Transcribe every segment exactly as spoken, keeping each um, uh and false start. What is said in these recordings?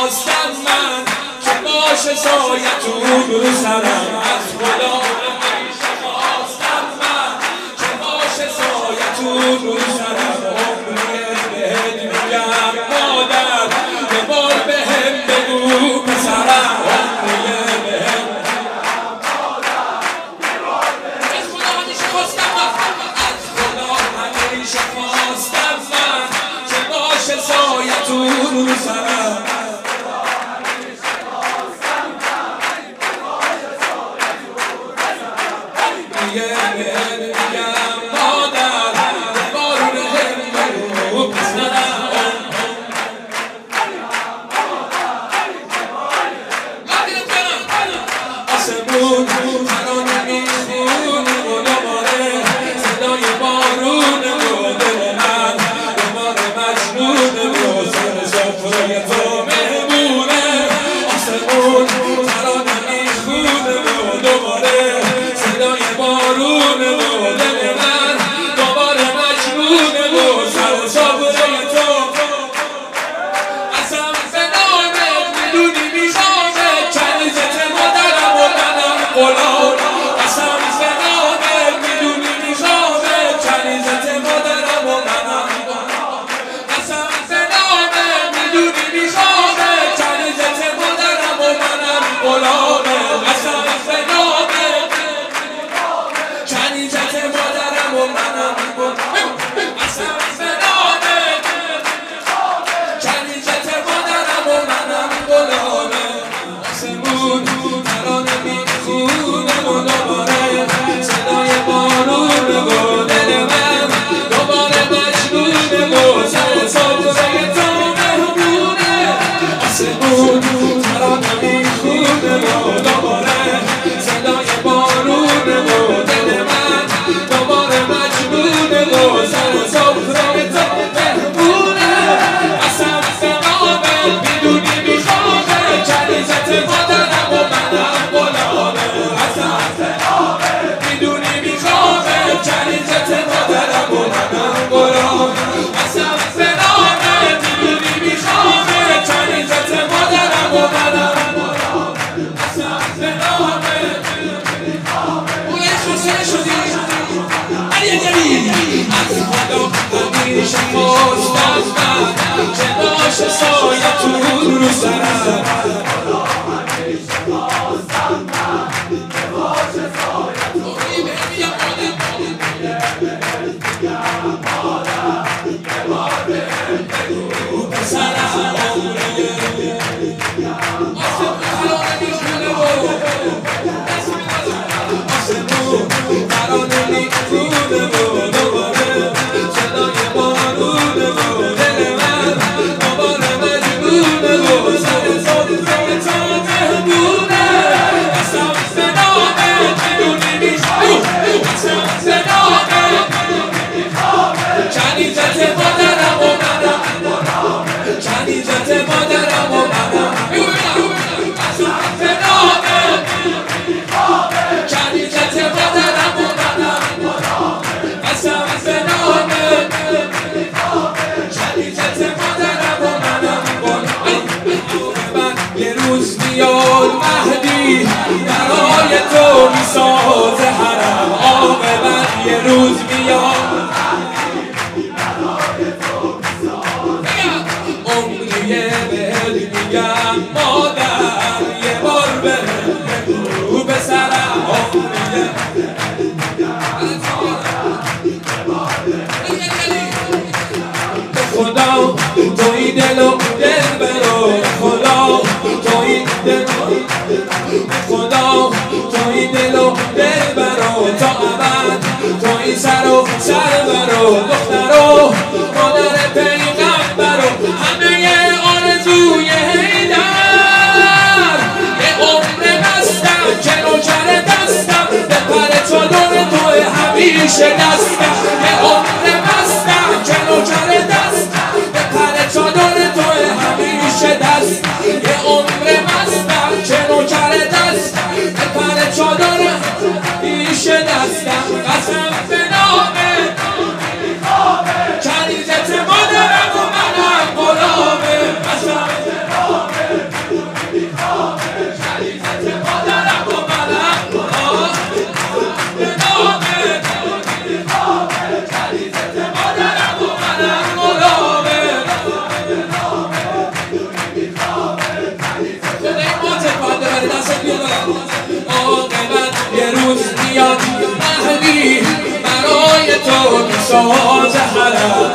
خواستم من که باشه سایتون رو سرم. از خدا همیشه خواستم من که باشه سایتون رو سرم. عمریه بهت میگم مادر یه بار بهم بگو پسرم. عمریه بهم میگم مادر یه بار بهم. از خدا همیشه خواستم من از خدا همیشه خواستم من که باشه سایتون رو سرم. همیشه خواستم من که باشه سایتون رو سرم. همیشه خواستم من که باشه سایتون رو برای تو میسازه حرم. عاقبت یه روز میاد برای تو میسازه. عمریه بهت میگم مادر یه بار بهم بگو پسرم. عمریه بهت میگم مادر یه بار بهم. خدا توی دل و دل برو. خدا توی دل خدا توی دل و دل برو تا ابد. توی سر و سر برو دختر و مادر پیغمبر و همه آرزوی حیدر. یه عمر بستم که نوکر دستم به پر چادر توی همیشه دستم. یه عمر بستم که نوکر دستم به پر چادر توی همیشه دست. یه عمر بستم که نوکر دست به پر چادر همیشه دستم. قسم به نام کنی ساز حرم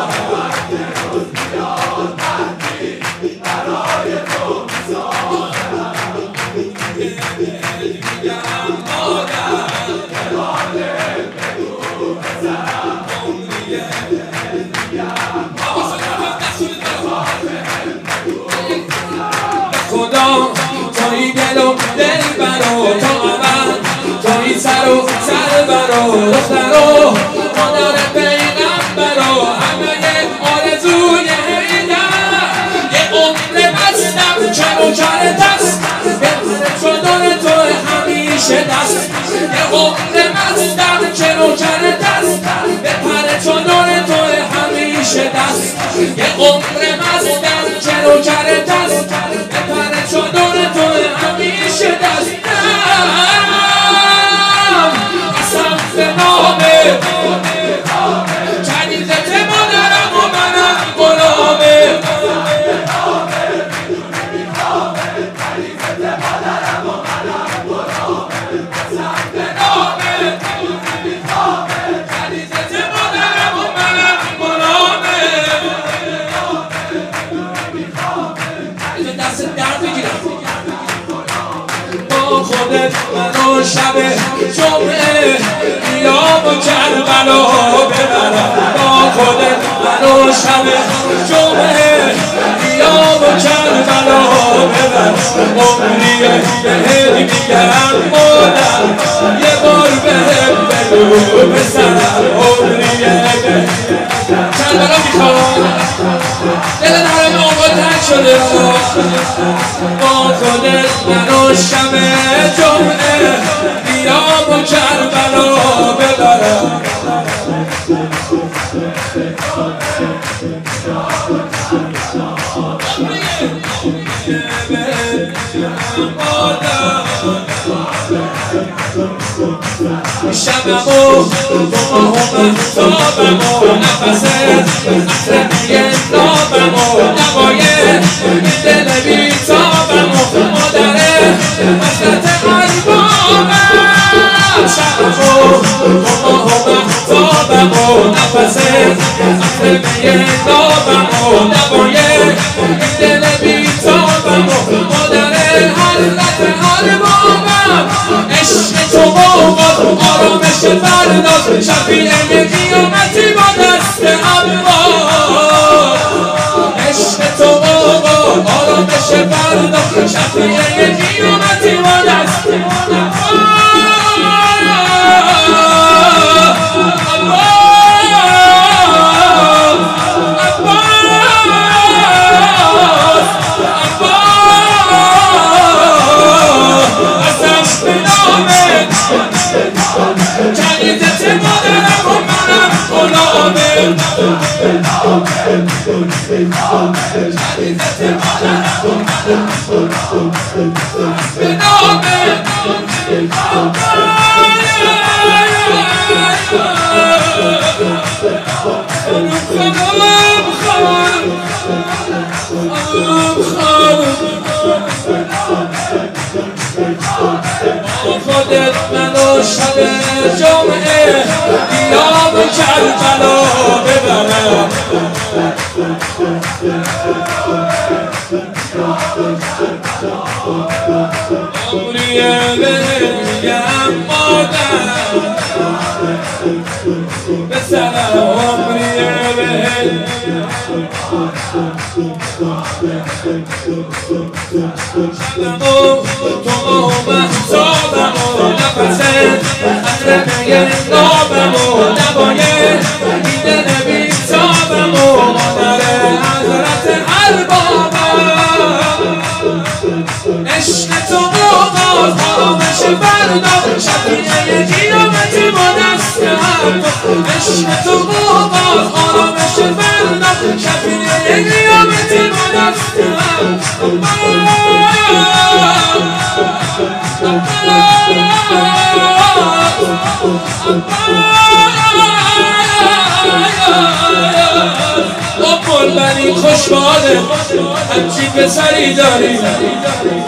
خدا توی دل و دل برا تا من توی سر و سر برا دخترا مادر پیغمبرا همه آرزوی حیدر یه عمر بستم چه نوکر دست بهتر چادر تو همیشه دست یه عمر بستم چه نوکر دست بهتر چادر تو همیشه دست یه عمر بستم چه نوکر دست بهتر چادر تو همیشه دست قسم به نامه کنیزت مادرم و منم غلامه خودت منو شب جمعه بیام و کربلا ببرم با خودت منو شب جمعه بیام و کربلا ببرم عمریه بهت میگم مادر یه بار بهم بگو پسرم عمریه کربلا میخوام دل نرم آقا تنگ شده با خودت منو شب جمعه بیام و کربلا ببرم شبم و دومم تابم و نفست عطر میگه نابم و نبایه دل بیتابم و مادره حضرت اربابم شبم و دومم تابم و نفست عطر میگه نابم و نبایه دل بیتابم و مادره حضرت اربابم عشق تو باقات آرامش فرداد شفیع قیامتی با دست عباس عشق تو باقات آرامش فرداد شفیع قیامتی با دست کنیزت مادرم و منم غلامه کنیزت مادرم و منم به نامه خودت منو شب جمعه بیام و کربلا ببرم عمریه بگم مادر بسرم عمریه بگم شبم و تو محتابم و نفست عطر میگه نابم و نبایه دل بیتابم و مادر حضرت اربابم عشق تو باقات آرامش فردا شفیع قیامتی با دست عباس عشق تو باقات آرامش فردا شفیع قیامتی با دست قربانی خوشباله همچی پسری داری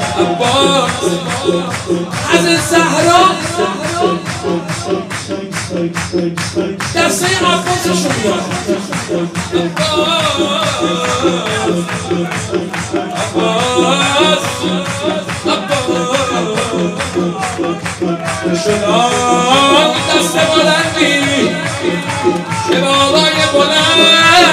عباس از زهرا دسته عباسشون بیاد عباس عباس شدان دست بلندی که بالای بلند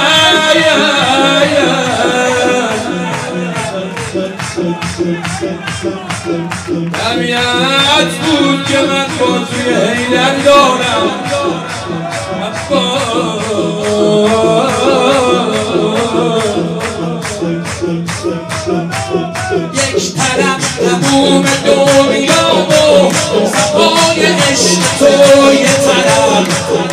طبیعت بود که من بازوی حیدر دارم یک طرف تموم دنیا و صفای عشق تو یه طرف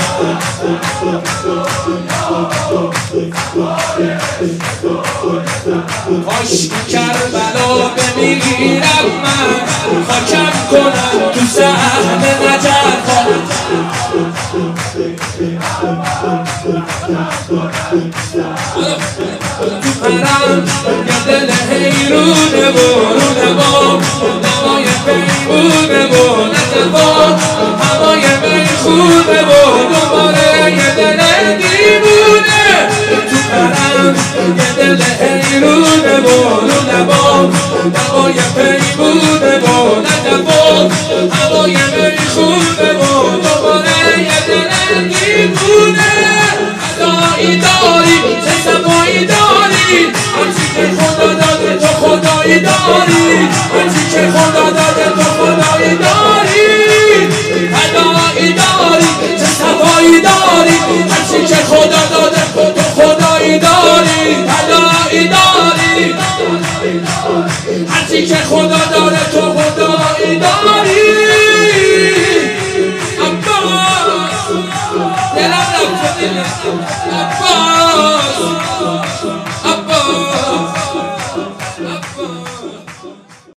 کاش کربلا بمیرم من خاکم کنم تو صحن نجف تو پرم یه دل حیرونه و رونه بام نمای پیمونه و نتفان هوای میخونه و دوباره یه دل دیوونه تو پرم یه دل حیرونه و رونه بام نمای پیمونه و نتفان هوای میخونه و دوباره یه دل دیوونه خدایی داری چه صفایی داری هرچی که خدا داده تو خدایی داری هرچی که خدا داده تو خدایی داری خدایی داری چه صفایی داری هرچی که خدا داده تو خدایی داری خدایی داری هرچی که خدا داده تو خدایی داری عباس دلم رفت عباس عباس